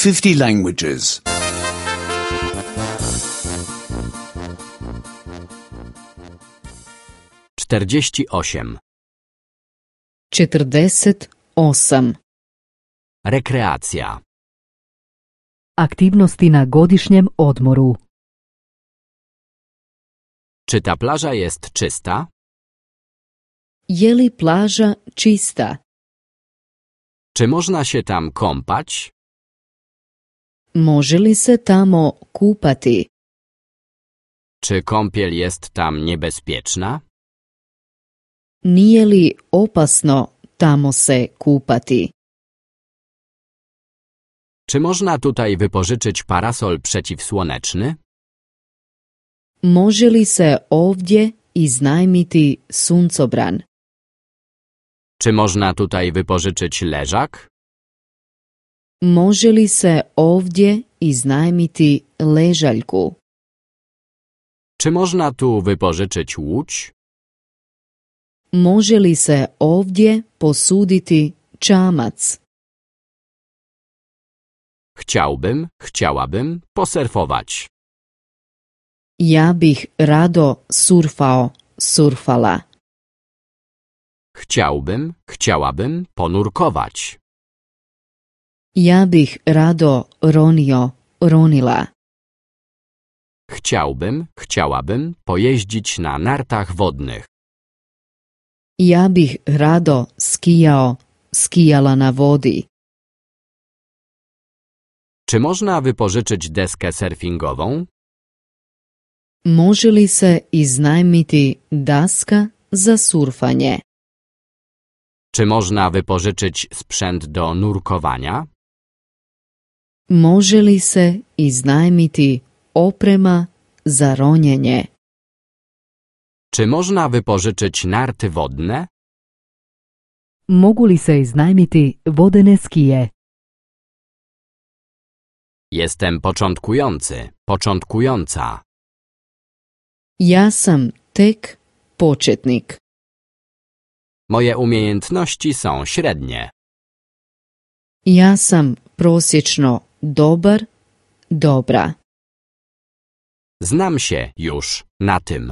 50 languages. 48. 48. Rekreacja. Aktivnosti na godišnjem odmoru. Czy ta plaża jest czysta? Je li plaža čista? Czy można się tam kąpać? Može li se tamo kupati? Czy kąpiel jest tam niebezpieczna? Nije li opasno tamo se kupati? Czy można tutaj wypożyczyć parasol przeciwsłoneczny? Može li se ovdje iznajmiti suncobran? Czy można tutaj wypożyczyć leżak? Može li se ovdje iznajmiti ležaljku? Czy można tu wypożyczyć łódź? Može li se ovdje posuditi čamac? Chciałabym posurfować. Ja bih rado surfao, surfala. Chciałabym ponurkować. Ja bih rado ronio, ronila. Chciałabym pojeździć na nartach wodnych. Ja bih rado skijao, skijala na vodi. Czy można wypożyczyć deskę surfingową? Može li se iznajmiti daska za surfanje? Czy można wypożyczyć sprzęt do nurkowania? Može li se iznajmiti oprema za ronjenje? Czy można wypożyczyć narty wodne? Mogu li se iznajmiti vodene skije? Jestem początkująca. Ja sam tek početnik. Moje umiejętności są średnie. Ja sam prosječno dobar, dobra. Znam się już na tym.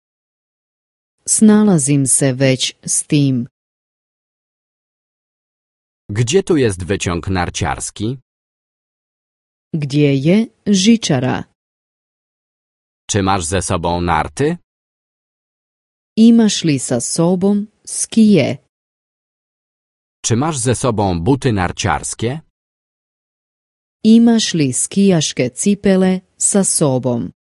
Snalazim se već s tim. Gdzie tu jest wyciąg narciarski? Gdje je žičara? Czy masz ze sobą narty? Imaš li sa sobom skije? Czy masz ze sobą buty narciarskie? Imaš li skijaške cipele sa sobom?